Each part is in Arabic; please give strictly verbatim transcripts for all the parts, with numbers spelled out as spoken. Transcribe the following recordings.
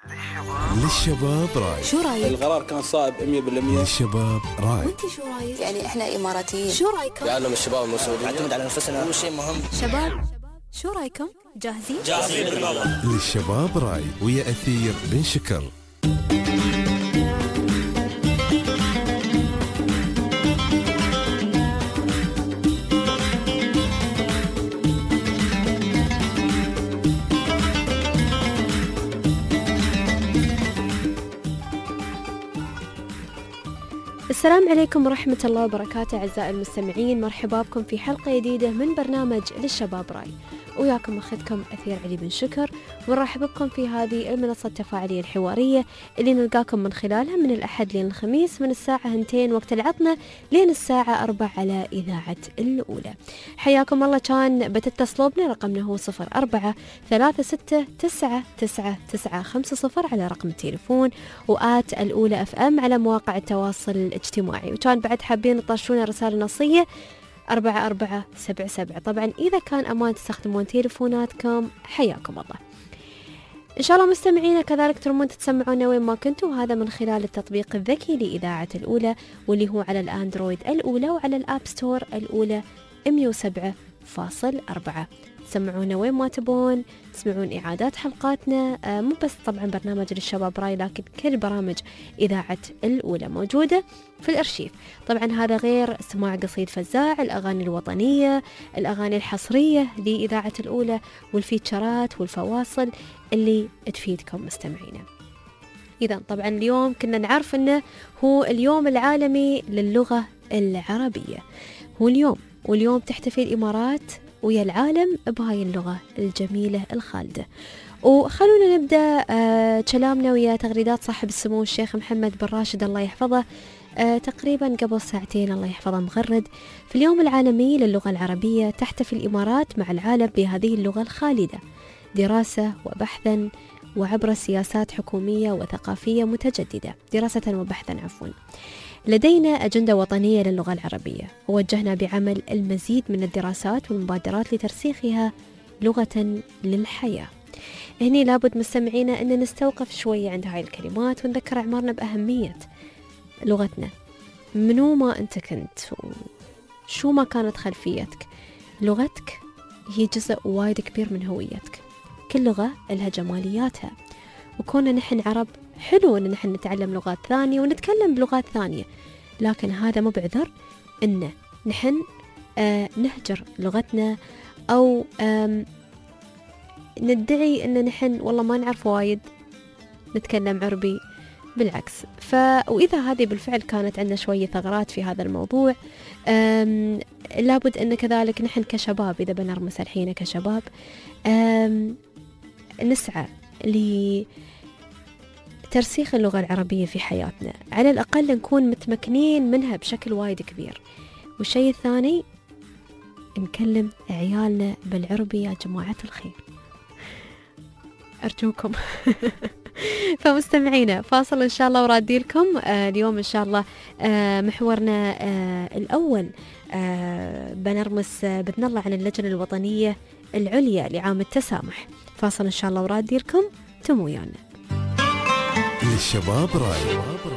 للشباب راي. شو رايك؟ القرار كان صائب مية بالمية. للشباب راي. وانت شو رايك؟ يعني احنا اماراتيين. شو رايكم؟ يعلم الشباب المسؤولين نعتمد على نفسنا، هو شيء مهم. شباب شو رايكم؟ جاهزين؟ جاهزين بالمرة. للشباب راي ويا أثير بن شكر. السلام عليكم ورحمة الله وبركاته أعزائي المستمعين، مرحبا بكم في حلقة جديدة من برنامج للشباب راي، وياكم أخذكم أثير علي بن شكر، ونرحب بكم في هذه المنصة التفاعلية الحوارية اللي نلقاكم من خلالها من الأحد لين الخميس من الساعة هنتين وقت العطنة لين الساعة أربع على إذاعة الأولى. حياكم الله. كان بتتصلوا بنا، رقمنا هو صفر أربعة ثلاثة ستة تسعة تسعة تسعة خمسة صفر على رقم التليفون، وآت الأولى أف أم على مواقع التواصل الاجتماعي. وكان بعد حابين تطرشونا رسالة نصية أربعة أربعة سبعة سبعة. طبعا إذا كان أمان تستخدمون تليفوناتكم حياكم الله. إن شاء الله مستمعينا كذلك ترمون تتسمعونا وين ما كنتوا، وهذا من خلال التطبيق الذكي لإذاعة الأولى واللي هو على الأندرويد الأولى وعلى الآب ستور الأولى مية وسبعة فاصل أربعة. تسمعونا وين ما تبون، تسمعون إعادات حلقاتنا، آه مو بس طبعا برنامج للشباب راي، لكن كل برامج إذاعة الأولى موجودة في الأرشيف. طبعا هذا غير سماع قصيد فزاع، الأغاني الوطنية، الأغاني الحصرية لإذاعة الأولى، والفيتشرات والفواصل اللي تفيدكم مستمعينا. إذا طبعا اليوم كنا نعرف أنه هو اليوم العالمي للغة العربية، هو اليوم، واليوم تحتفل الإمارات ويا العالم بهاي اللغة الجميلة الخالدة. وخلونا نبدأ آه كلامنا ويا تغريدات صاحب السمو الشيخ محمد بن راشد الله يحفظه آه تقريبا قبل ساعتين الله يحفظه مغرد. في اليوم العالمي للغة العربية تحتفل الإمارات مع العالم بهذه اللغة الخالدة دراسة وبحثا وعبر سياسات حكومية وثقافية متجددة، دراسة وبحثا عفوا. لدينا أجندة وطنية للغة العربية، ووجهنا بعمل المزيد من الدراسات والمبادرات لترسيخها لغة للحياة. هني لابد مستمعينا أن نستوقف شوية عند هاي الكلمات ونذكر أعمارنا بأهمية لغتنا. منو ما أنت كنت شو ما كانت خلفيتك، لغتك هي جزء وايد كبير من هويتك. كل لغة لها جمالياتها، وكوننا نحن عرب حلو أن نحن نتعلم لغات ثانية ونتكلم بلغات ثانية، لكن هذا مو بعذر أن نحن آه نهجر لغتنا أو ندعي أن نحن والله ما نعرف وايد نتكلم عربي. بالعكس، ف... وإذا هذه بالفعل كانت عندنا شوية ثغرات في هذا الموضوع، أم... لابد أن كذلك نحن كشباب إذا بنرمس الحين كشباب أم... نسعى لترسيخ اللغة العربية في حياتنا، على الأقل نكون متمكنين منها بشكل وايد كبير. والشيء الثاني نكلم عيالنا بالعربي يا جماعة الخير، أرجوكم. فمستمعينا فاصل إن شاء الله ورادي لكم. آه اليوم إن شاء الله آه محورنا آه الأول آه بنرمس آه بنطلع عن اللجنة الوطنية العليا لعام التسامح. فاصل إن شاء الله ورادي لكم، تموا ويانا. للشباب راي.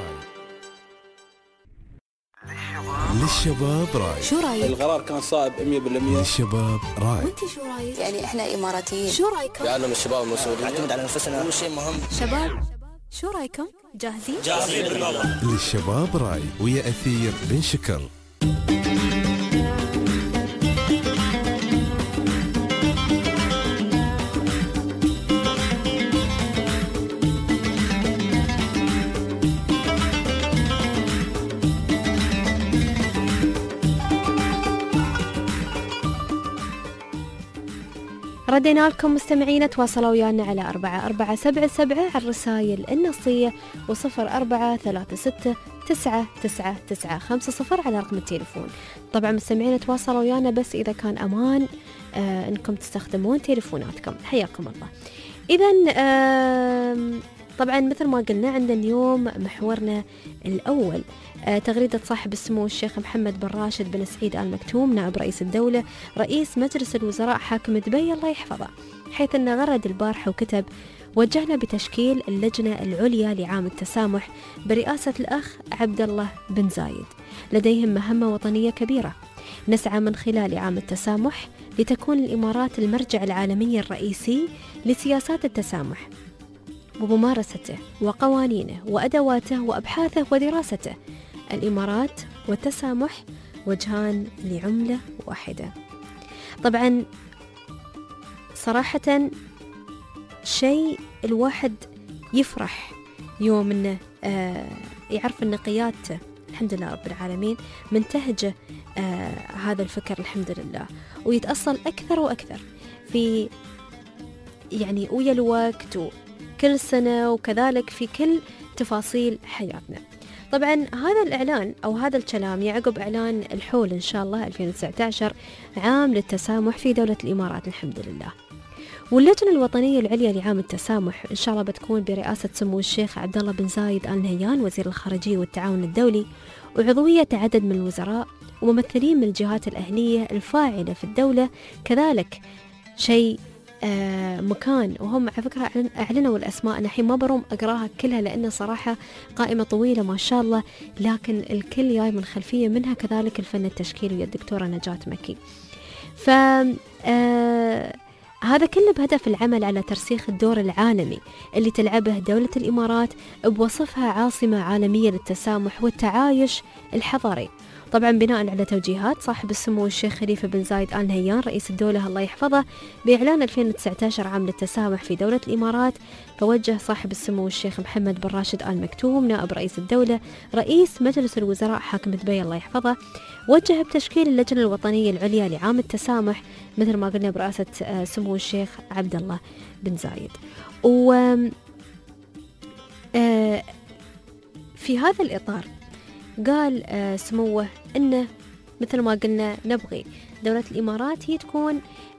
للشباب راي. شو رايك؟ القرار كان صائب مية بالمية. للشباب راي. وانت شو رايك؟ يعني احنا اماراتيين. شو رايكم؟ يعلم الشباب المسؤولين نعتمد على نفسنا، هو شيء مهم. شباب شو رايكم؟ جاهزين؟ جاهزين بالمرة. للشباب راي ويا أثير بن شكر. ردينا لكم مستمعين، تواصلوا ويانا على أربعة أربعة سبعة سبعة على الرسائل النصية، وصفر أربعة ثلاثة ستة تسعة تسعة تسعة خمسة صفر على رقم التليفون. طبعا مستمعين تواصلوا ويانا بس إذا كان أمان آه أنكم تستخدمون تليفوناتكم، حياكم الله. إذن آه طبعا مثل ما قلنا عندنا اليوم محورنا الأول آه تغريدة صاحب السمو الشيخ محمد بن راشد بن سعيد آل مكتوم نائب رئيس الدولة رئيس مجلس الوزراء حاكم دبي الله يحفظه، حيث أنه غرد البارحة وكتب: وجهنا بتشكيل اللجنة العليا لعام التسامح برئاسة الأخ عبد الله بن زايد. لديهم مهمة وطنية كبيرة، نسعى من خلال عام التسامح لتكون الإمارات المرجع العالمي الرئيسي لسياسات التسامح وممارسته وقوانينه وأدواته وأبحاثه ودراسته. الإمارات والتسامح وجهان لعملة واحدة. طبعا صراحة شيء الواحد يفرح يوم انه آه يعرف ان قيادته الحمد لله رب العالمين منتهجه آه هذا الفكر الحمد لله، ويتأصل أكثر وأكثر في يعني ويا الوقت وكل سنة، وكذلك في كل تفاصيل حياتنا. طبعا هذا الإعلان أو هذا الكلام يعقب إعلان الحول إن شاء الله ألفين وتسعة عشر عام للتسامح في دولة الإمارات الحمد لله. واللجنة الوطنية العليا لعام التسامح إن شاء الله بتكون برئاسة سمو الشيخ عبد الله بن زايد آل نهيان وزير الخارجية والتعاون الدولي، وعضوية عدد من الوزراء وممثلين من الجهات الأهلية الفاعلة في الدولة. كذلك شيء آه مكان، وهم على فكرة أعلنوا الأسماء، أنا الحين ما بروم أقراها كلها لأن صراحة قائمة طويلة ما شاء الله، لكن الكل جاي من خلفية منها كذلك الفن التشكيلي الدكتورة نجاة مكي. ف آه هذا كله بهدف العمل على ترسيخ الدور العالمي اللي تلعبه دولة الإمارات بوصفها عاصمة عالمية للتسامح والتعايش الحضاري، طبعا بناء على توجيهات صاحب السمو الشيخ خليفة بن زايد آل نهيان رئيس الدولة الله يحفظه بإعلان ألفين وتسعة عشر عام للتسامح في دولة الإمارات. فوجه صاحب السمو الشيخ محمد بن راشد آل مكتوم نائب رئيس الدولة رئيس مجلس الوزراء حاكم دبي الله يحفظه، وجه بتشكيل اللجنة الوطنية العليا لعام التسامح مثل ما قلنا برئاسة سمو الشيخ عبد الله بن زايد. و في هذا الإطار قال سموه إنه مثل ما قلنا نبغي دولة الإمارات هي تكون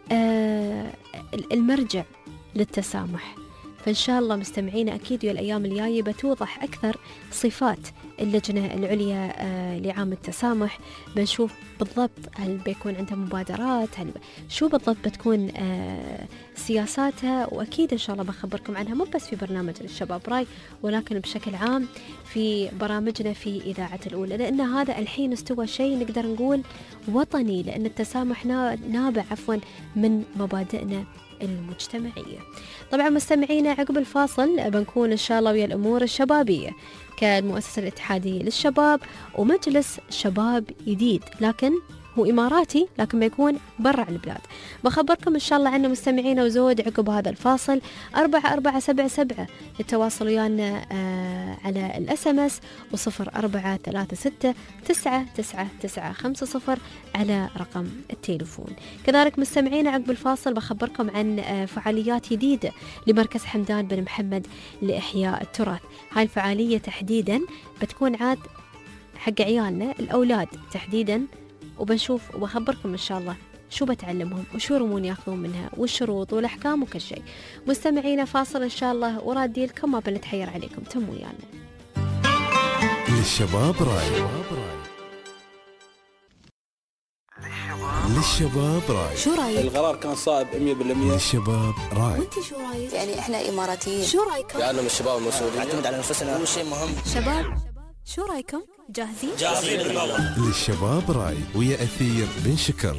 المرجع للتسامح. فإن شاء الله مستمعين أكيد يا الأيام الجاية بتوضح أكثر صفات اللجنة العليا لعام التسامح، بنشوف بالضبط هل بيكون عندها مبادرات، هل شو بالضبط بتكون سياساتها، وأكيد إن شاء الله بخبركم عنها مو بس في برنامج الشباب راي ولكن بشكل عام في برامجنا في إذاعة الأولى، لأن هذا الحين استوى شيء نقدر نقول وطني، لأن التسامح نابع عفوا من مبادئنا المجتمعية. طبعا مستمعينا عقب الفاصل بنكون إن شاء الله ويا الأمور الشبابية كالمؤسسة الاتحادية للشباب ومجلس شباب جديد، لكن هو إماراتي لكن بيكون برا البلاد. بخبركم إن شاء الله عنه مستمعينا وزود عقب هذا الفاصل. أربعة أربعة سبعة سبعة للتواصل ويانا آه على الأس ام اس، وصفر أربعة ثلاثة ستة تسعة تسعة تسعة خمسة صفر على رقم التليفون. كذلك مستمعينا عقب الفاصل بخبركم عن آه فعاليات جديدة لمركز حمدان بن محمد لإحياء التراث. هاي الفعالية تحديدا بتكون عاد حق عيالنا الأولاد تحديدا، وبنشوف وبخبركم إن شاء الله شو بتعلمهم وشو يرمون ياخذون منها والشروط والأحكام وكل شيء. مستمعينا فاصل إن شاء الله ورادي لكم ما بنتحير عليكم، تموا ويانا. للشباب راي للشباب راي شو رايك؟ القرار كان صائب مية بالمية. للشباب راي وانت شو رايك؟ يعني احنا اماراتيين. شو رايكم؟ لأنهم الشباب المسؤولين نعتمد على نفسنا، هو شيء مهم. شباب شو رايكم؟ جاهزين؟ جاهزين بالله. للشباب راي ويا أثير بن شكر.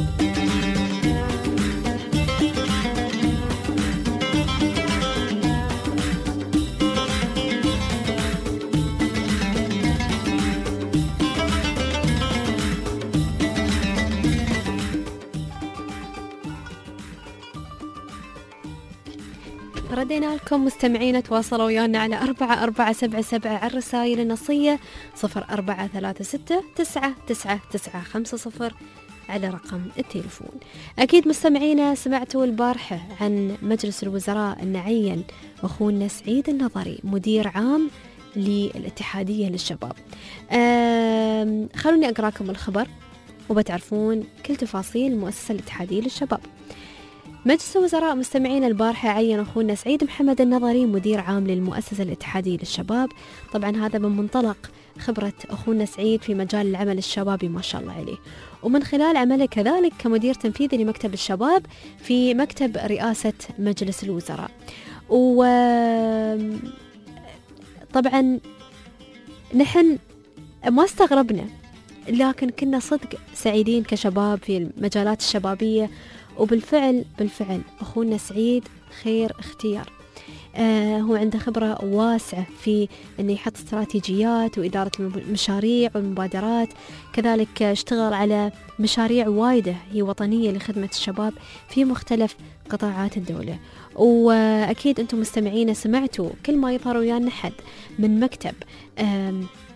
ردينا لكم مستمعين، تواصلوا ويانا على أربعة أربعة سبعة سبعة على الرسائل النصية، صفر أربعة ثلاثة ستة تسعة تسعة تسعة خمسة صفر على رقم التليفون. أكيد مستمعينا سمعتوا البارحة عن مجلس الوزراء أن عين أخونا سعيد النظري مدير عام للاتحادية للشباب. خلوني أقرأكم الخبر وبتعرفون كل تفاصيل المؤسسة الاتحادية للشباب. مجلس الوزراء مستمعين البارحة عين أخونا سعيد محمد النظري مدير عام للمؤسسة الاتحادية للشباب. طبعا هذا من منطلق خبرة أخونا سعيد في مجال العمل الشبابي ما شاء الله عليه، ومن خلال عمله كذلك كمدير تنفيذي لمكتب الشباب في مكتب رئاسة مجلس الوزراء. وطبعا نحن ما استغربنا، لكن كنا صدق سعيدين كشباب في المجالات الشبابية. وبالفعل بالفعل أخونا سعيد خير اختيار. آه هو عنده خبرة واسعة في أنه يحط استراتيجيات وإدارة المشاريع والمبادرات، كذلك اشتغل على مشاريع وايدة هي وطنية لخدمة الشباب في مختلف قطاعات الدولة. وأكيد أنتم مستمعين سمعتوا كل ما يظهر ويانا حد من مكتب آه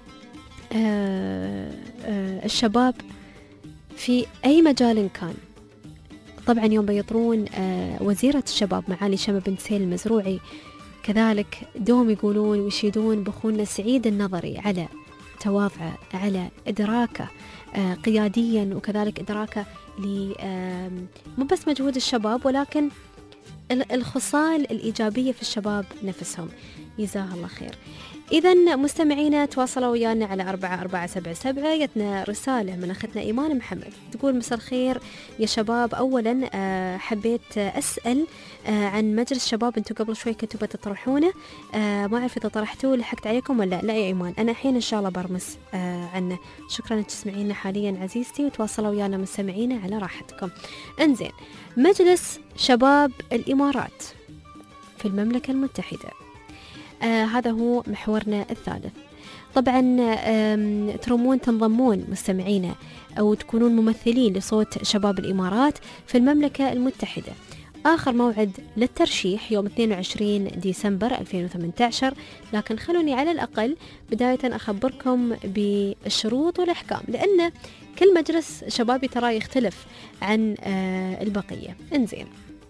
آه آه الشباب في أي مجال كان. طبعا يوم بيطرون آه وزيرة الشباب معالي شمى بنت سهيل المزروعي، كذلك دوم يقولون ويشيدون بأخونا سعيد النظري على تواضعه، على إدراكه آه قياديا، وكذلك إدراكه ل آه مو بس مجهود الشباب ولكن الخصال الإيجابية في الشباب نفسهم. جزاه الله خير. إذا مستمعينا تواصلوا ويانا على أربعة أربعة سبعة سبعة. جتنا رسالة من أختنا إيمان محمد تقول: مساء الخير يا شباب، أولا حبيت أسأل عن مجلس شباب أنتوا قبل شوي كنتوا بتطرحونه، ما أعرف إذا طرحتوه لحقت عليكم ولا لا. يا إيمان أنا الحين إن شاء الله برمس عنه. شكرا أنك تسمعينا حاليا عزيزتي، وتواصلوا ويانا مستمعينا على راحتكم. انزين، مجلس شباب الإمارات في المملكة المتحدة، آه هذا هو محورنا الثالث. طبعا ترمون تنضمون مستمعينا أو تكونون ممثلين لصوت شباب الإمارات في المملكة المتحدة. آخر موعد للترشيح يوم اثنين وعشرين ديسمبر ألفين وثمانية عشر، لكن خلوني على الأقل بداية أخبركم بالشروط والأحكام، لأن كل مجلس شبابي ترى يختلف عن آه البقية. انزين،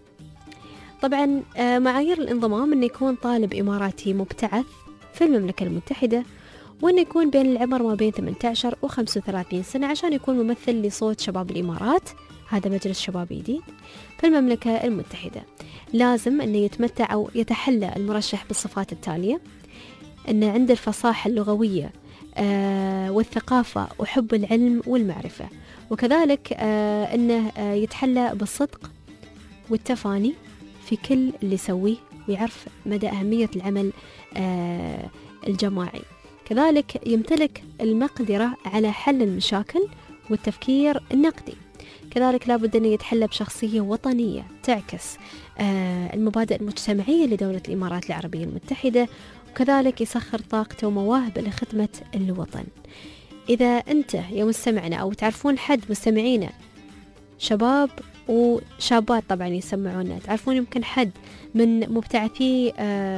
طبعا معايير الانضمام أنه يكون طالب إماراتي مبتعث في المملكة المتحدة، وأنه يكون بين العمر ما بين ثمانية عشر و خمسة وثلاثين سنة عشان يكون ممثل لصوت شباب الإمارات. هذا مجلس شباب جديد في المملكة المتحدة. لازم أنه يتمتع أو يتحلى المرشح بالصفات التالية: أنه عنده الفصاحة اللغوية آه والثقافة وحب العلم والمعرفة، وكذلك آه أنه آه يتحلى بالصدق والتفاني في كل اللي يسويه، ويعرف مدى أهمية العمل آه الجماعي. كذلك يمتلك المقدرة على حل المشاكل والتفكير النقدي. كذلك لابد أن يتحلى بشخصية وطنية تعكس آه المبادئ المجتمعية لدولة الإمارات العربية المتحدة، وكذلك يسخر طاقته ومواهبه لخدمة الوطن. إذا أنت يا مستمعنا أو تعرفون حد مستمعينا شباب وشابات طبعا يسمعونا، تعرفون يمكن حد من مبتعثي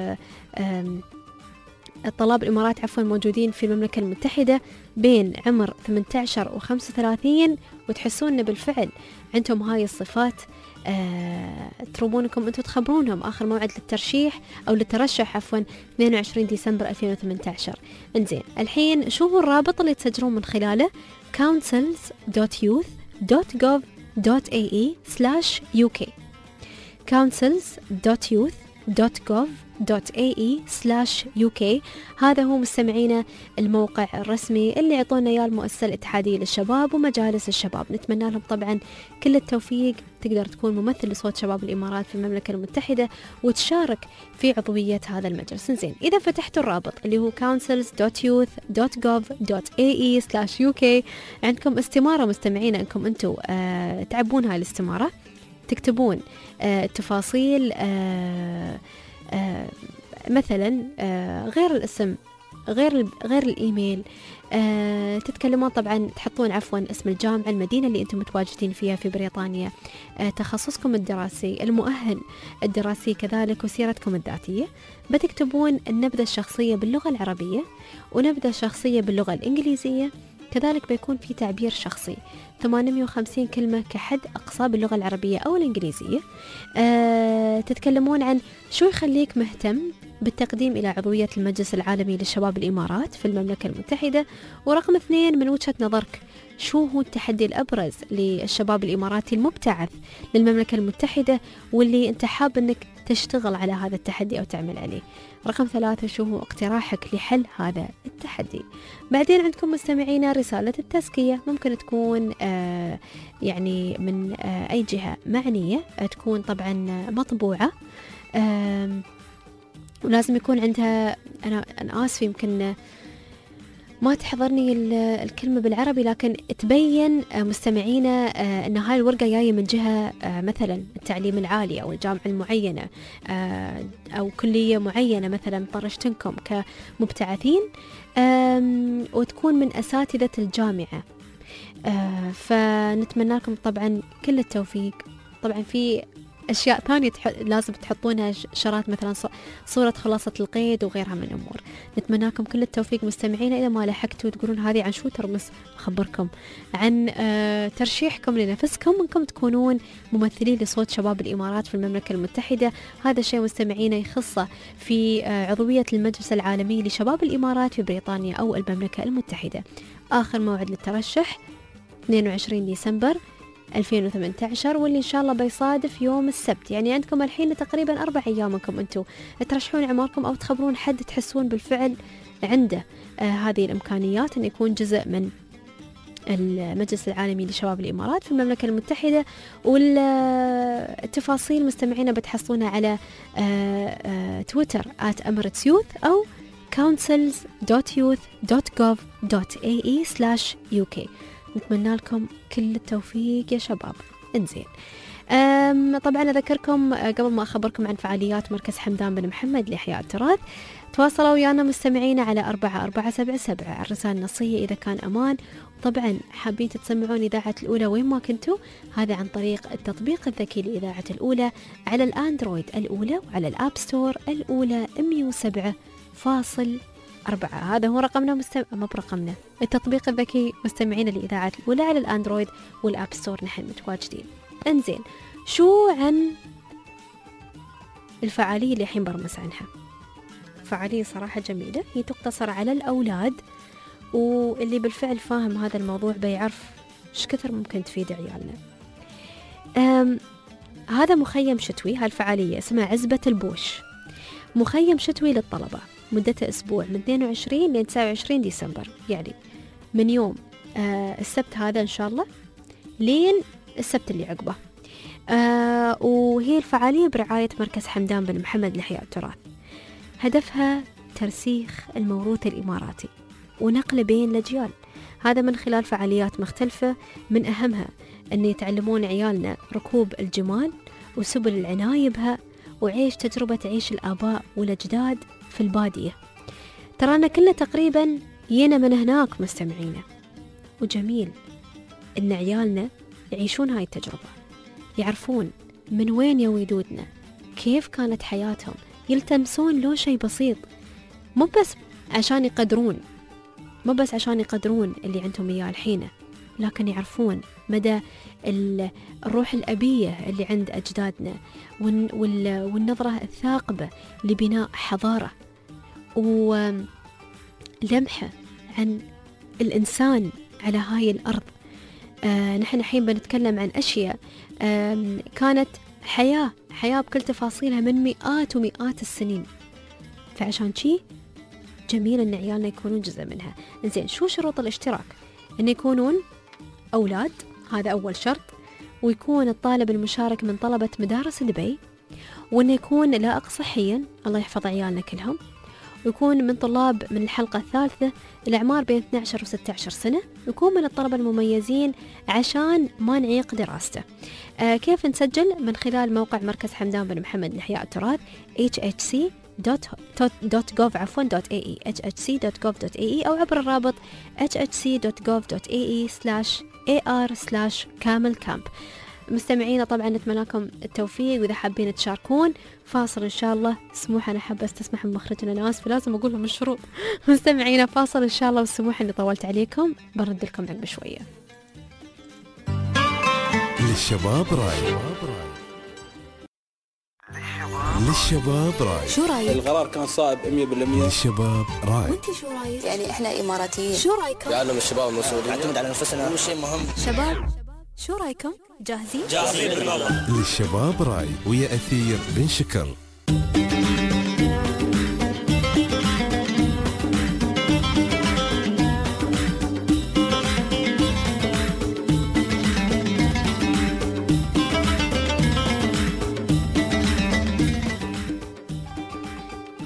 الطلاب الإمارات عفوا موجودين في المملكة المتحدة بين عمر ثمانية عشر و خمسة وثلاثين، وتحسون بالفعل عندهم هاي الصفات، أه تربونكم أنتم تخبرونهم آخر موعد للترشيح أو للترشح عفوا اثنين وعشرين ديسمبر ألفين وثمانية عشر. انزين، الحين شوفوا الرابط اللي تسجلون من خلاله councils dot youth dot gov dot a e slash u k councils dot youth dot gov dot a e slash u k. هذا هو مستمعينا الموقع الرسمي اللي يعطونا اياه المؤسسة الاتحادية للشباب ومجالس الشباب. نتمنى لهم طبعا كل التوفيق، تقدر تكون ممثل لصوت شباب الإمارات في المملكة المتحدة وتشارك في عضوية هذا المجلس. زين، إذا فتحتوا الرابط اللي هو councils dot youth dot gov dot a e slash u k، عندكم استمارة مستمعينا انكم انتم آه تعبون هاي الاستمارة، تكتبون آه تفاصيل آه آه مثلا آه غير الاسم، غير غير الايميل، آه تتكلمون طبعا تحطون عفوا اسم الجامعة، المدينة اللي انتم متواجدين فيها في بريطانيا، آه تخصصكم الدراسي، المؤهل الدراسي، كذلك وسيرتكم الذاتية. بتكتبون النبذة الشخصية باللغة العربية ونبذة شخصية باللغة الإنجليزية، كذلك بيكون في تعبير شخصي ثمانمائة وخمسين كلمة كحد أقصى باللغة العربية أو الإنجليزية. أه تتكلمون عن شو يخليك مهتم بالتقديم إلى عضوية المجلس العالمي للشباب الإمارات في المملكة المتحدة. ورقم اثنين، من وجهة نظرك شو هو التحدي الأبرز للشباب الإماراتي المبتعث للمملكة المتحدة واللي أنت حاب أنك تشتغل على هذا التحدي أو تعمل عليه. رقم ثلاثة، شو هو اقتراحك لحل هذا التحدي. بعدين عندكم مستمعينا رسالة التزكية، ممكن تكون آه يعني من آه أي جهة معنية، تكون طبعا مطبوعة، آه ولازم يكون عندها، أنا أنا آسفة يمكن ما تحضرني الكلمة بالعربي، لكن تبين مستمعينا أن هاي الورقة جاية من جهة مثلا التعليم العالي أو الجامعة المعينة أو كلية معينة مثلا طرشتنكم كمبتعثين، وتكون من أساتذة الجامعة. فنتمنى لكم طبعا كل التوفيق. طبعا في أشياء ثانية تح... لازم تحطونها شرات مثلا صورة خلاصة القيد وغيرها من الأمور. نتمنى لكم كل التوفيق مستمعينا. إذا ما لحقتوا تقولون هذه عن شو ترمس، أخبركم عن آه ترشيحكم لنفسكم أنكم تكونون ممثلين لصوت شباب الإمارات في المملكة المتحدة. هذا الشيء مستمعينا يخصه في آه عضوية المجلس العالمي لشباب الإمارات في بريطانيا أو المملكة المتحدة. آخر موعد للترشح اثنين وعشرين ديسمبر ألفين وثمانية عشر، واللي إن شاء الله بيصادف يوم السبت. يعني عندكم الحين تقريبا أربع أيامكم أنتم ترشحون عماركم أو تخبرون حد تحسون بالفعل عنده آه هذه الإمكانيات أن يكون جزء من المجلس العالمي لشباب الإمارات في المملكة المتحدة. والتفاصيل مستمعينا بتحصلونها على آه آه تويتر آت أميريتس يوث أو councils dot youth dot gov dot a e slash u k. نتمنى لكم كل التوفيق يا شباب. انزين، طبعا أذكركم قبل ما أخبركم عن فعاليات مركز حمدان بن محمد لإحياء التراث، تواصلوا ويانا مستمعينا على أربعة أربعة سبعة سبعة الرسالة النصية إذا كان أمان. طبعا حابين تسمعون إذاعة الأولى وين ما كنتوا، هذا عن طريق التطبيق الذكي لإذاعة الأولى على الأندرويد الأولى وعلى الأب ستور الأولى مية وسبعة فاصل أربعة. هذا هو رقمنا مستمع ما برقمنا التطبيق الذكي مستمعين لإذاعة الأولى على الأندرويد والأب ستور، نحن متواجدين. انزين، شو عن الفعالية اللي الحين برمس عنها؟ فعالية صراحة جميلة، هي تقتصر على الأولاد، واللي بالفعل فاهم هذا الموضوع بيعرف ايش كثر ممكن تفيد عيالنا. هذا مخيم شتوي، هالفعالية اسمها عزبة البوش، مخيم شتوي للطلبة، مدته أسبوع من اثنين وعشرين ل تسعة وعشرين ديسمبر، يعني من يوم آه السبت هذا إن شاء الله لين السبت اللي عقبه. آه وهي الفعالية برعاية مركز حمدان بن محمد لإحياء التراث. هدفها ترسيخ الموروث الإماراتي ونقله بين الأجيال، هذا من خلال فعاليات مختلفة، من أهمها أن يتعلمون عيالنا ركوب الجمال وسبل العناية بها وعيش تجربة عيش الآباء والأجداد في البادية. ترانا كلنا تقريبا ينا من هناك مستمعينا، وجميل إن عيالنا يعيشون هاي التجربة، يعرفون من وين يا ولدودنا، كيف كانت حياتهم، يلتمسون لو شيء بسيط، مو بس عشان يقدرون مو بس عشان يقدرون اللي عندهم إياه الحين، لكن يعرفون مدى الروح الأبية اللي عند أجدادنا والنظرة الثاقبة لبناء حضارة ولمحة عن الإنسان على هاي الأرض. آه نحن الحين بنتكلم عن أشياء آه كانت حياة حياة بكل تفاصيلها من مئات ومئات السنين، فعشان شي جميل أن عيالنا يكونون جزء منها. إنزين، شو شروط الاشتراك؟ أن يكونون أولاد، هذا أول شرط، ويكون الطالب المشارك من طلبة مدارس دبي، وأن يكون لائق صحيا، الله يحفظ عيالنا كلهم، ويكون من طلاب من الحلقة الثالثة، الأعمار بين اثني عشر و ستة عشر سنة، ويكون من الطلبة المميزين عشان ما نعيق دراسته. آه كيف نسجل؟ من خلال موقع مركز حمدان بن محمد لإحياء التراث إتش إتش سي دوت جوف عفوا دوت إيه إي إتش إتش سي دوت جوف دوت إيه إي أو عبر الرابط إتش إتش سي دوت جوف دوت إيه إي سلاش إيه آر سلاش كامل كامب. مستمعينا طبعا نتمنى لكم التوفيق، وإذا حابين تشاركون فاصل إن شاء الله. سموح أنا حابة استسمح من مخرجنا ناس، فلازم أقول لهم الشروط. مستمعينا فاصل إن شاء الله، والسموح إني طولت عليكم، برد لكم عقب شوية. للشباب راي للشباب راي شو رايك؟ القرار كان صائب مية بالمية. للشباب راي. وانتي شو رايك؟ يعني احنا إماراتيين. شو رايكم؟ يعلم الشباب المسؤولين، نعتمد على نفسنا، كل شيء مهم. شباب شو رايكم؟ جاهزين؟ جاهزين بالله. للشباب راي ويا أثير بن شكر.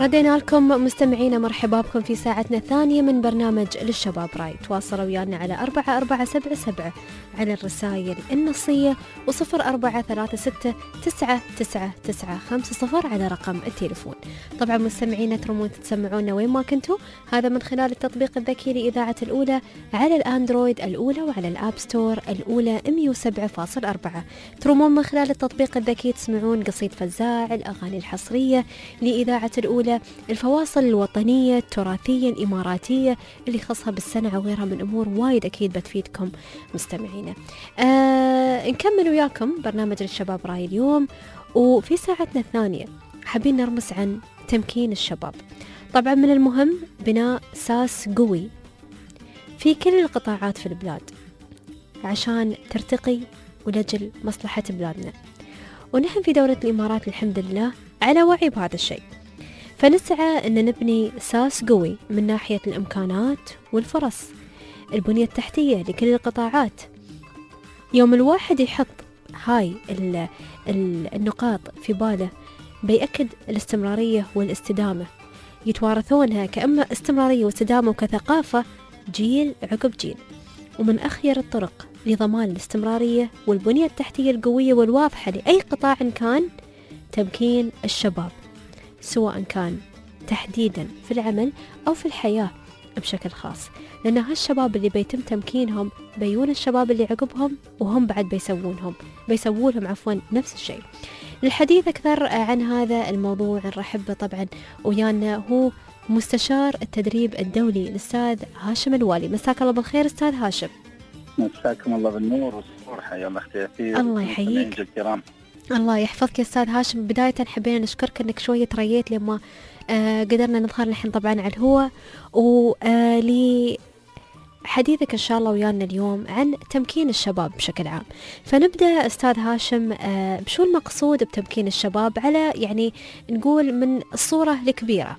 ردينا لكم مستمعينا، مرحبا بكم في ساعتنا الثانية من برنامج للشباب راي. تواصلوا ويانا على أربعة أربعة سبعة سبعة على الرسائل النصية، وصفر أربعة ثلاثة ستة تسعة تسعة تسعة خمسة صفر على رقم التليفون. طبعا مستمعينا ترمون تسمعونا وين ما كنتوا، هذا من خلال التطبيق الذكي لإذاعة الأولى على الأندرويد الأولى وعلى الآب ستور الأولى مية وسبعة فاصلة أربعة. ترمون من خلال التطبيق الذكي تسمعون قصيد فزاع، الأغاني الحصرية لإذاعة الأولى، الفواصل الوطنية التراثية الإماراتية اللي خاصها بالسنة وغيرها من أمور وايد أكيد بتفيدكم مستمعينا. آه نكمل وياكم برنامج للشباب راي اليوم، وفي ساعتنا الثانية حابين نرمس عن تمكين الشباب. طبعا من المهم بناء ساس قوي في كل القطاعات في البلاد عشان ترتقي ولجل مصلحة بلادنا، ونحن في دولة الإمارات الحمد لله على وعي بهذا الشيء، فنسعى أن نبني ساس قوي من ناحية الإمكانات والفرص، البنية التحتية لكل القطاعات. يوم الواحد يحط هاي ال ال النقاط في باله بيأكد الاستمرارية والاستدامة، يتوارثونها كأما استمرارية واستدامة وكثقافة جيل عقب جيل. ومن أخير الطرق لضمان الاستمرارية والبنية التحتية القوية والواضحة لأي قطاع كان تمكين الشباب، سواء كان تحديدا في العمل أو في الحياة بشكل خاص، لأن هالشباب اللي بيتم تمكينهم بيون الشباب اللي عقبهم، وهم بعد بيسوونهم بيسوونهم عفوا نفس الشيء. للحديث أكثر عن هذا الموضوع نرحب طبعا ويانا هو مستشار التدريب الدولي الأستاذ هاشم الوالي. مساك الله بالخير أستاذ هاشم. مساكم الله بالنور والسرور. حيا الله اختي. الله يحييك. الكرام. الله يحفظك يا أستاذ هاشم. بداية حبينا نشكرك أنك شوية ريت لما آه قدرنا نظهر نحن طبعا على الهواء، ولحديثك إن شاء الله ويانا اليوم عن تمكين الشباب بشكل عام. فنبدأ أستاذ هاشم آه بشو المقصود بتمكين الشباب على يعني نقول من الصورة الكبيرة.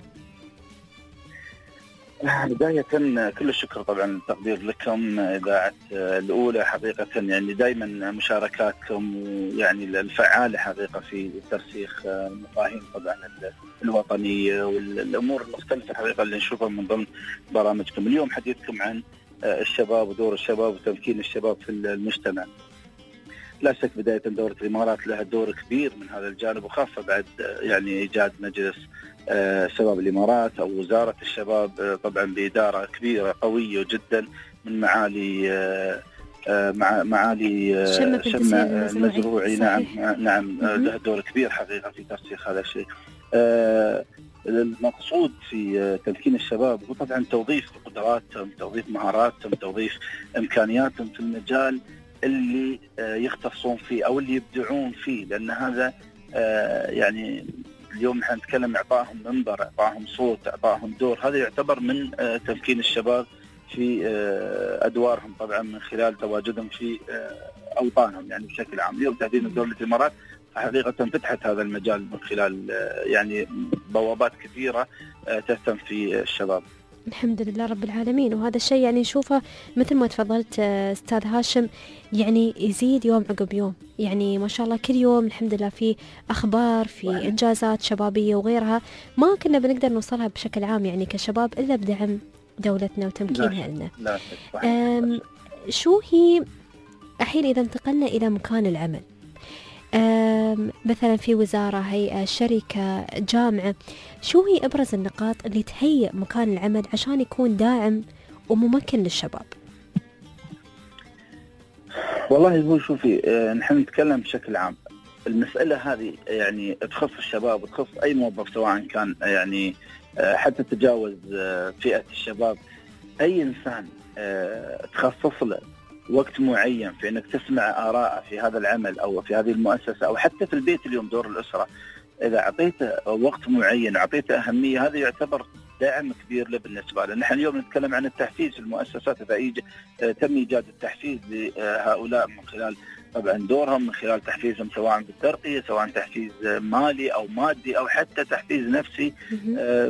بداية كل الشكر طبعا التقدير لكم إذاعة الأولى، حقيقة يعني دائما مشاركاتكم يعني الفعالة حقيقة في ترسيخ المفاهيم طبعا الوطنية والأمور المختلفة حقيقة اللي نشوفها من ضمن برامجكم. اليوم حديثكم عن الشباب ودور الشباب وتمكين الشباب في المجتمع. لا شك بداية دولة الإمارات لها دور كبير من هذا الجانب، وخاصة بعد يعني إيجاد مجلس شباب الإمارات أو وزارة الشباب طبعا بإدارة كبيرة قوية جدا من معالي مع معالي شمة المزروعي. نعم نعم له دور كبير حقيقة في ترسيخ هذا الشيء. المقصود في تمكين الشباب هو طبعا توظيف قدراتهم، توظيف مهاراتهم، توظيف إمكانياتهم في المجال اللي يختصون فيه أو اللي يبدعون فيه، لأن هذا يعني اليوم نحن نتكلم إعطائهم منبر، إعطائهم صوت، إعطائهم دور، هذا يعتبر من تمكين الشباب في أدوارهم طبعا من خلال تواجدهم في أوطانهم يعني بشكل عام. اليوم تحديدا دولة الإمارات حقيقة فتحت هذا المجال من خلال يعني بوابات كثيرة تهتم في الشباب. الحمد لله رب العالمين. وهذا الشيء يعني نشوفه مثل ما تفضلت أستاذ هاشم يعني يزيد يوم عقب يوم، يعني ما شاء الله كل يوم الحمد لله في أخبار، في وحي. إنجازات شبابية وغيرها ما كنا بنقدر نوصلها بشكل عام يعني كشباب إلا بدعم دولتنا وتمكينها لنا. لا لا شو هي الحين إذا انتقلنا إلى مكان العمل، مثلا في وزارة، هيئة، شركة، جامعة، شو هي أبرز النقاط اللي تهيئ مكان العمل عشان يكون داعم وممكن للشباب؟ والله هو شوفي نحن نتكلم بشكل عام، المسألة هذه يعني تخص الشباب وتخص أي موظف سواء كان يعني حتى تجاوز فئة الشباب. أي إنسان تخصص له وقت معين في أنك تسمع آراء في هذا العمل أو في هذه المؤسسة أو حتى في البيت. اليوم دور الأسرة إذا أعطيته وقت معين أعطيته أهمية، هذا يعتبر داعم كبير له بالنسبة له. نحن اليوم نتكلم عن التحفيز في المؤسسات، إذا إيج... تم إيجاد التحفيز لهؤلاء من خلال طبعا دورهم، من خلال تحفيزهم سواء بالترقية، سواء تحفيز مالي أو مادي أو حتى تحفيز نفسي.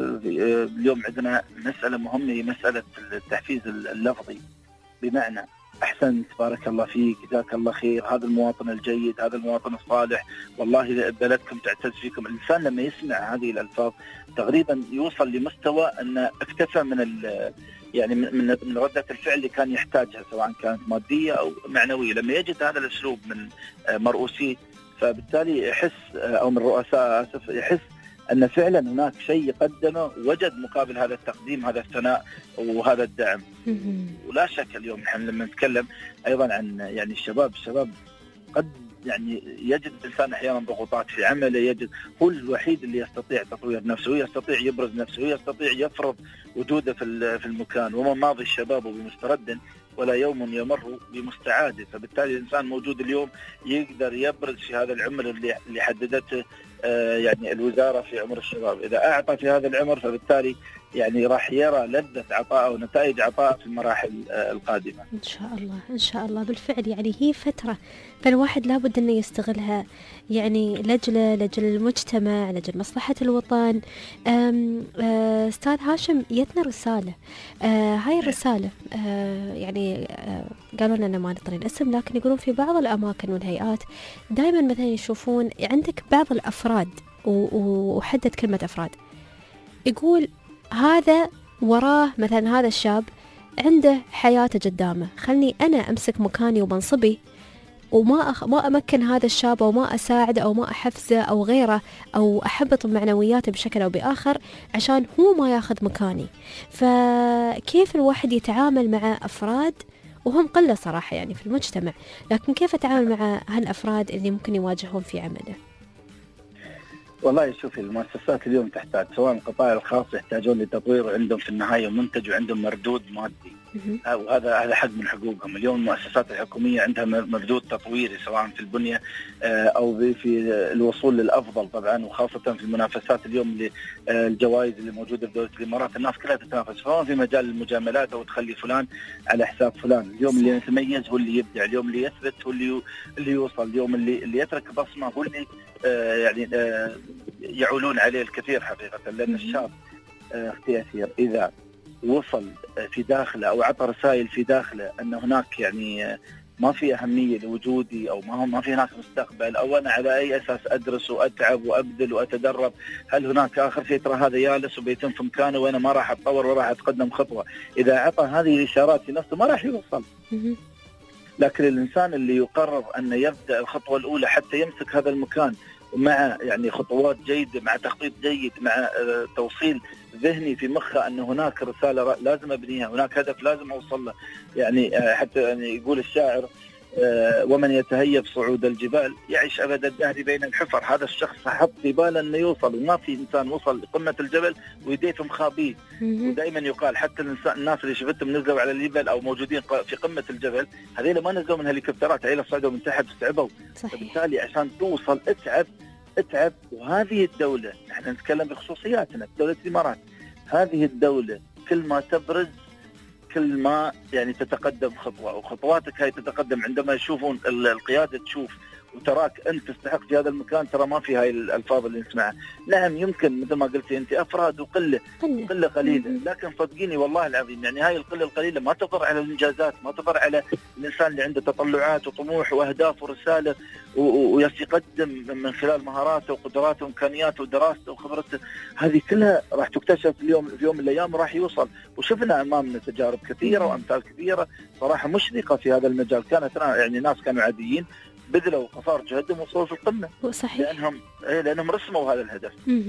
اليوم عندنا مسألة مهمة هي مسألة التحفيز اللفظي، بمعنى أحسنت، بارك الله فيك، جزاك الله خير، هذا المواطن الجيد، هذا المواطن الصالح، والله بلدكم تعتز فيكم. الإنسان لما يسمع هذه الألفاظ تقريبا يوصل لمستوى أن اكتفى من يعني من من ردة الفعل اللي كان يحتاجها، سواء كانت مادية أو معنوية. لما يجد هذا الأسلوب من مرؤوسيه فبالتالي يحس، أو من رؤساء آسف، يحس أن فعلا هناك شيء يقدمه، وجد مقابل هذا التقديم هذا الثناء وهذا الدعم. ولا شك اليوم نحن لما نتكلم أيضا عن يعني الشباب، الشباب قد يعني يجد الإنسان أحيانا ضغوطات في عمله، يجد هو الوحيد اللي يستطيع تطوير نفسه، يستطيع يبرز نفسه، يستطيع يفرض وجوده في في المكان. وما ماضي الشباب بمسترد ولا يوم يمر بمستعاد. فبالتالي الإنسان موجود اليوم يقدر يبرز في هذا العمر اللي اللي حددته آه يعني الوزارة في عمر الشباب. إذا أعطى في هذا العمر فبالتالي يعني راح يرى لذة عطاء ونتائج عطاء في المراحل آه القادمة إن شاء الله. إن شاء الله بالفعل يعني هي فترة، فالواحد لابد أنه يستغلها يعني لجل لجل المجتمع، لجل مصلحة الوطن. أم أه أستاذ هاشم، يتنا رسالة، أه هاي الرسالة أه يعني أه قالوا لنا ما نطري الاسم، لكن يقولون في بعض الأماكن والهيئات دائما مثلا يشوفون عندك بعض الأفراد، وحدد كلمة أفراد، يقول هذا وراه مثلا هذا الشاب عنده حياته قدامه، خلني أنا أمسك مكاني ومنصبي وما أخ... ما أمكن هذا الشاب، أو ما أساعده، أو ما أحفزه أو غيره، أو أحبط معنوياته بشكل أو بآخر عشان هو ما ياخذ مكاني. فكيف الواحد يتعامل مع أفراد وهم قلة صراحة يعني في المجتمع، لكن كيف أتعامل مع هالأفراد اللي ممكن يواجهون في عمله؟ والله شوفي، المؤسسات اليوم تحتاج، سواء القطاع الخاص يحتاجون لتطوير، وعندهم في النهاية منتج وعندهم مردود مادي، وهذا هذا حق من حقوقهم. اليوم المؤسسات الحكومية عندها مردود تطويري، سواء في البنية أو في الوصول للأفضل طبعا، وخاصة في المنافسات اليوم الجوائز اللي موجودة في دولة الإمارات. الناس كلها تتنافس، سواء في مجال المجاملات أو تخلي فلان على حساب فلان. اليوم اللي يتميز هو اللي يبدع، اليوم اللي يثبت هو اللي اللي يوصل، اليوم اللي اللي يترك بصمة هو اللي آه يعني آه يعولون عليه الكثير حقيقة. لأن الشاب آه يثير إذا وصل في داخله أو عطى رسائل في داخله أن هناك يعني ما في أهمية لوجودي، أو ما هو ما في هناك مستقبل، أو أنا على أي أساس أدرس وأتعب وأبذل وأتدرب، هل هناك آخر شيء؟ ترى هذا جالس وبيتم في مكانه وأنا ما راح أتطور وراح أتقدم خطوة. إذا عطى هذه الإشارات في نفسه ما راح يوصل. لكن الإنسان اللي يقرر أن يبدأ الخطوة الأولى حتى يمسك هذا المكان، مع يعني خطوات جيدة، مع تخطيط جيد، مع توصيل ذهني في مخه أن هناك رسالة لازم أبنيها، هناك هدف لازم أوصل له. يعني حتى يعني يقول الشاعر ومن يتهيب صعود الجبال يعيش أبد الدهر بين الحفر. هذا الشخص حط في باله أنه يوصل، وما في إنسان وصل لقمة الجبل ويديتهم خابين. ودائما يقال حتى الإنسان الناس اللي شفتهم نزلوا على الجبل أو موجودين في قمة الجبل، هذول ما نزلوا من هليكوبترات، هذول صعدوا من تحت وتعبوا. فبالتالي عشان توصل اتعب اتعب. وهذه الدولة نحن نتكلم بخصوصياتنا، دولة الإمارات، هذه الدولة كل ما تبرز كل ما يعني تتقدم خطوة، وخطواتك هاي تتقدم عندما يشوفون القيادة تشوف وتراك أنت تستحق في هذا المكان. ترى ما في هاي الألفاظ اللي نسمعها. نعم يمكن مثل ما قلتي أنت أفراد وقلة قلة, قلة قليلة، لكن صدقيني والله العظيم يعني هاي القلة القليلة ما تضر على الإنجازات، ما تضر على الإنسان اللي عنده تطلعات وطموح وأهداف ورسالة ويقدم من خلال مهاراته وقدراته وإمكانياته ودراسته وخبرته. هذه كلها راح تكتشف اليوم في يوم من الأيام راح يوصل. وشفنا أمامنا تجارب كثيرة وأمثال كثيرة صراحة مشرقة في هذا المجال. كانت يعني ناس كانوا عاديين بذلوا قصار جهدهم وصلوا في القمة. صحيح. لأنهم لأنهم رسموا هذا الهدف.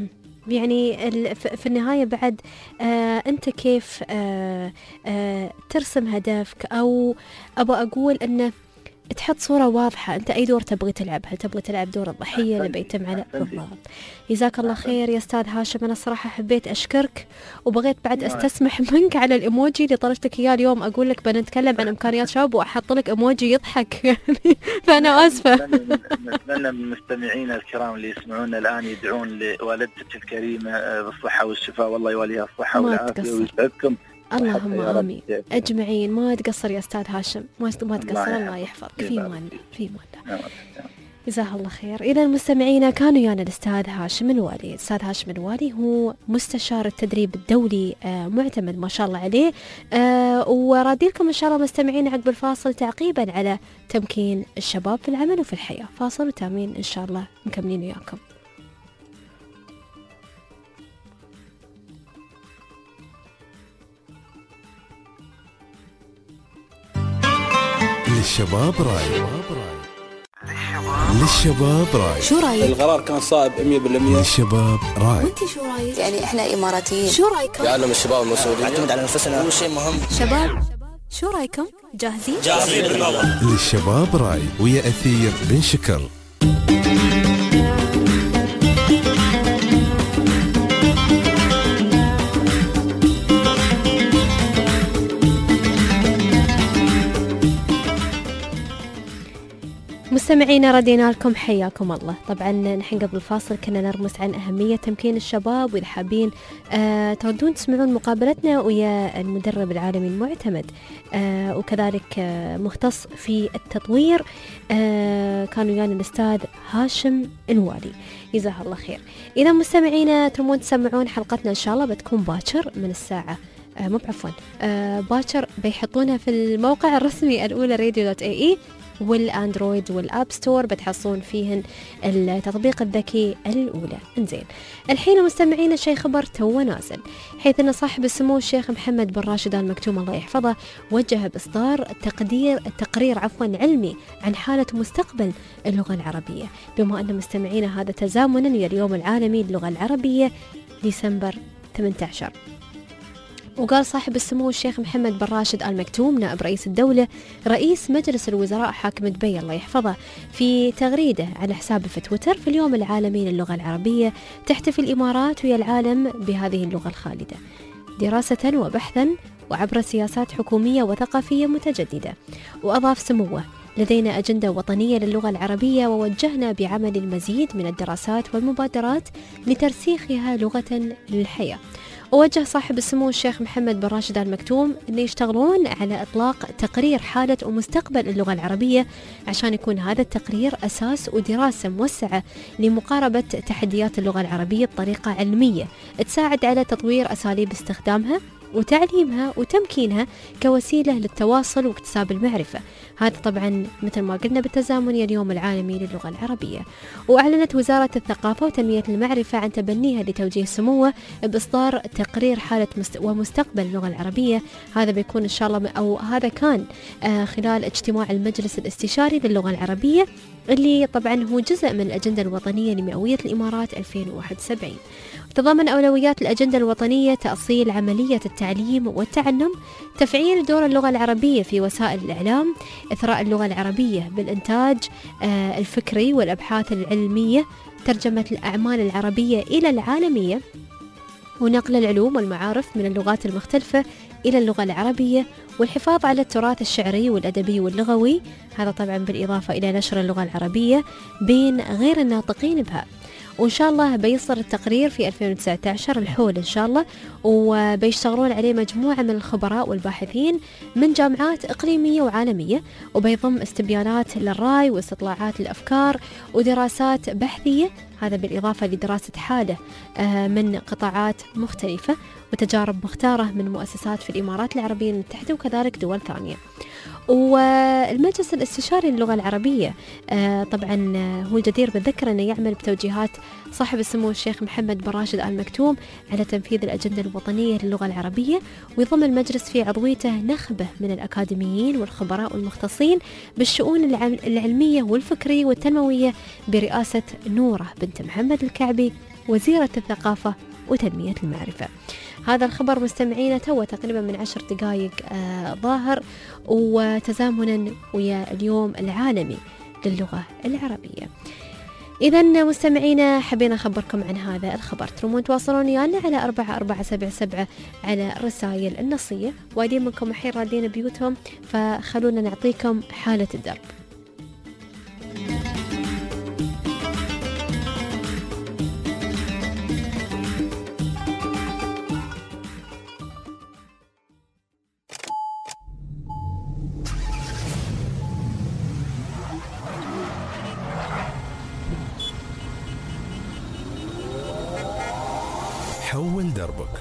يعني في النهاية بعد آه أنت كيف آه آه ترسم هدفك، أو أبغى أقول أنه تحط صورة واضحة أنت أي دور تبغي تلعب. هل تبغي تلعب دور الضحية اللي بيتم على بالضبط؟ جزاك الله خير يا أستاذ هاشم. أنا الصراحة حبيت أشكرك، وبغيت بعد أستسمح منك على الإيموجي اللي طلبتك إياه اليوم. أقول لك بنتكلم عن إمكانيات شباب وأحط لك إيموجي يضحك يعني فأنا آسفة. نتمنى من المستمعين الكرام اللي يسمعونا الآن يدعون لوالدتك الكريمة بالصحة والشفاء، والله يواليها الصحة والعافية ويسعدكم. اللهم آمين أجمعين. ما تقصر يا أستاذ هاشم، ما ما تقصر. الله يحفظك. في مان في مان. جزاه الله خير. إذا مستمعينا كانوا ويانا الأستاذ هاشم الوالي. الأستاذ هاشم الوالي هو مستشار التدريب الدولي آه معتمد ما شاء الله عليه، آه ورادي لكم إن شاء الله مستمعينا عقب الفاصل تعقيبا على تمكين الشباب في العمل وفي الحياة. فاصل وتامين إن شاء الله مكملين وياكم. للشباب راي، للشباب راي. شو رايك؟ القرار كان صائب مية بالمية. للشباب راي. وانت شو رايك؟ يعني احنا اماراتيين. شو رايكم؟ يعلم الشباب المسؤولية، نعتمد على انفسنا، هو شيء مهم. شباب شو رايكم؟ جاهزين؟ جاهزين بالله. للشباب راي ويا أثير بن شكر. مستمعينا ردينا لكم حياكم الله. طبعا نحن قبل الفاصل كنا نرمس عن أهمية تمكين الشباب، وإذا حابين آه تردون تسمعون مقابلتنا ويا المدرب العالمي المعتمد آه وكذلك آه مختص في التطوير آه كان ويانا الأستاذ هاشم الوالي جزاه الله خير. إذا مستمعينا ترمون تسمعون حلقتنا إن شاء الله بتكون باكر من الساعة آه مو بعفوا آه باكر بيحطونها في الموقع الرسمي الأولى راديو دوت اي اي والاندرويد والاب ستور، بتحصلون فيهن التطبيق الذكي الاولى. انزين الحين مستمعين شيء خبر تو نازل، حيث ان صاحب السمو الشيخ محمد بن راشد ال مكتوم الله يحفظه وجه باصدار تقدير التقرير عفوا علمي عن حاله مستقبل اللغه العربيه، بما ان مستمعين هذا تزامنا ويا اليوم العالمي للغه العربيه ديسمبر ثمانية عشر. وقال صاحب السمو الشيخ محمد بن راشد آل مكتوم نائب رئيس الدولة رئيس مجلس الوزراء حاكم دبي الله يحفظه في تغريدة على حسابه في تويتر في اليوم العالمي للغة العربية تحتفي الإمارات ويا العالم بهذه اللغة الخالدة دراسة وبحثا وعبر سياسات حكومية وثقافية متجددة. وأضاف سموه لدينا أجندة وطنية للغة العربية ووجهنا بعمل المزيد من الدراسات والمبادرات لترسيخها لغة للحياة. ووجه صاحب السمو الشيخ محمد بن راشد آل مكتوم أن يشتغلون على إطلاق تقرير حالة ومستقبل اللغة العربية عشان يكون هذا التقرير أساس ودراسة موسعة لمقاربة تحديات اللغة العربية بطريقة علمية تساعد على تطوير أساليب استخدامها وتعليمها وتمكينها كوسيلة للتواصل واكتساب المعرفة. هذا طبعا مثل ما قلنا بالتزامن اليوم العالمي للغة العربية. وأعلنت وزارة الثقافة وتنمية المعرفة عن تبنيها لتوجيه سموه بإصدار تقرير حالة مست... ومستقبل اللغة العربية. هذا بيكون إن شاء الله أو هذا كان آه خلال اجتماع المجلس الاستشاري للغة العربية اللي طبعا هو جزء من الأجندة الوطنية لمئوية الإمارات ألفين وواحد وسبعين. تضمن أولويات الأجندة الوطنية تأصيل عملية التعليم والتعلم، تفعيل دور اللغة العربية في وسائل الإعلام، إثراء اللغة العربية بالإنتاج آه الفكري والأبحاث العلمية، ترجمة الأعمال العربية إلى العالمية، ونقل العلوم والمعارف من اللغات المختلفة إلى اللغة العربية، والحفاظ على التراث الشعري والأدبي واللغوي، هذا طبعا بالإضافة إلى نشر اللغة العربية بين غير الناطقين بها. وإن شاء الله بيصدر التقرير في ألفين وتسعة عشر الحول إن شاء الله، وبيشتغلون عليه مجموعة من الخبراء والباحثين من جامعات إقليمية وعالمية، وبيضم استبيانات للرأي واستطلاعات الأفكار ودراسات بحثية، هذا بالإضافة لدراسة حالة من قطاعات مختلفة وتجارب مختارة من مؤسسات في الإمارات العربية المتحدة وكذلك دول ثانية. والمجلس الاستشاري للغة العربية طبعا هو الجدير بالذكر أنه يعمل بتوجيهات صاحب السمو الشيخ محمد بن راشد آل مكتوم على تنفيذ الأجندة الوطنية للغة العربية، ويضم المجلس في عضويته نخبة من الأكاديميين والخبراء والمختصين بالشؤون العلمية والفكرية والتنموية برئاسة نورة بنت محمد الكعبي وزيرة الثقافة وتنمية المعرفة. هذا الخبر مستمعينا تو تقريبا من عشر دقائق آه ظاهر، وتزامنا ويا اليوم العالمي للغة العربية. إذا مستمعينا حبينا أخبركم عن هذا الخبر. ترمون تواصلون ويانا على أربعة أربعة سبعة سبعة على الرسائل النصية، وايدين منكم الحين رادين بيوتهم، فخلونا نعطيكم حالة الدرب. دربك.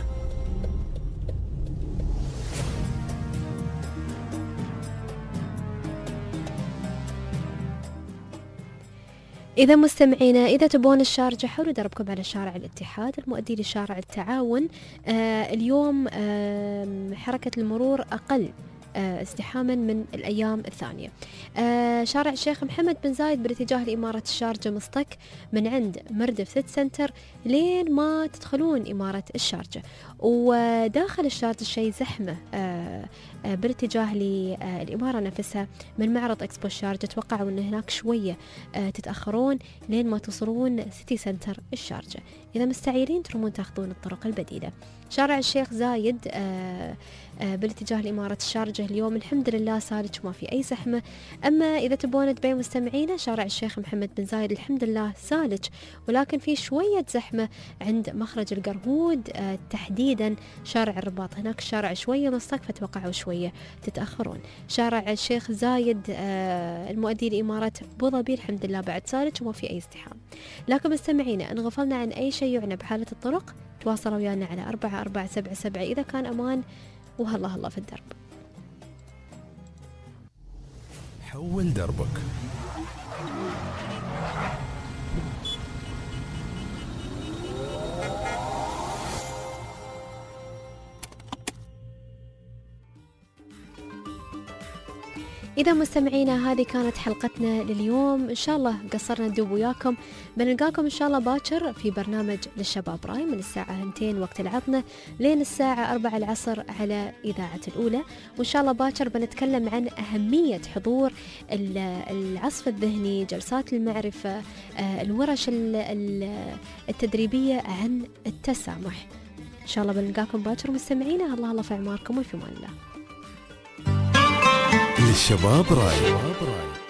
إذا مستمعينا، إذا تبون الشارجة حولوا دربكم على شارع الاتحاد المؤدي لشارع التعاون. آه اليوم آه حركة المرور أقل آه ازدحاما من الأيام الثانية. آه شارع الشيخ محمد بن زايد باتجاه لإمارة الشارجة مصطك من عند مردف سيتي سنتر لين ما تدخلون إمارة الشارجة، وداخل الشارجة شيء زحمة آه آه بالاتجاه للإمارة نفسها من معرض إكسبو الشارجة. توقعوا أن هناك شوية آه تتأخرون لين ما توصلون سيتي سنتر الشارجة. إذا مستعيرين ترمون تاخذون الطرق البديلة. شارع الشيخ زايد آه آه بالاتجاه لإمارة الشارجة اليوم الحمد لله سالك وما في أي زحمة. أما إذا تبون تبين مستمعينا، شارع الشيخ محمد بن زايد الحمد لله سالك، ولكن في شوية زحمة عند مخرج القرهود آه تحديدا شارع الرباط، هناك الشارع شوية مصطك فتوقعوا شوية تتأخرون. شارع الشيخ زايد آه المؤدي لإمارة أبو ظبي الحمد لله بعد سالك وما في أي ازدحام. لكن مستمعينا إن غفلنا عن أي شيء يعنى بحالة الطرق تواصلوا ويانا على أربعة أربعة سبعة سبعة إذا كان أمان، وهلا هلا في الدرب. حول دربك. إذا مستمعينا هذه كانت حلقتنا لليوم، إن شاء الله قصرنا ندوب وياكم. بنلقاكم إن شاء الله باكر في برنامج للشباب راي من الساعة اثنتين وقت العطنة لين الساعة أربعة العصر على إذاعة الأولى. وإن شاء الله باكر بنتكلم عن أهمية حضور العصف الذهني، جلسات المعرفة، الورش التدريبية عن التسامح. إن شاء الله بنلقاكم باكر مستمعينا. الله الله في أعماركم وفي أمان الله. للشباب راي.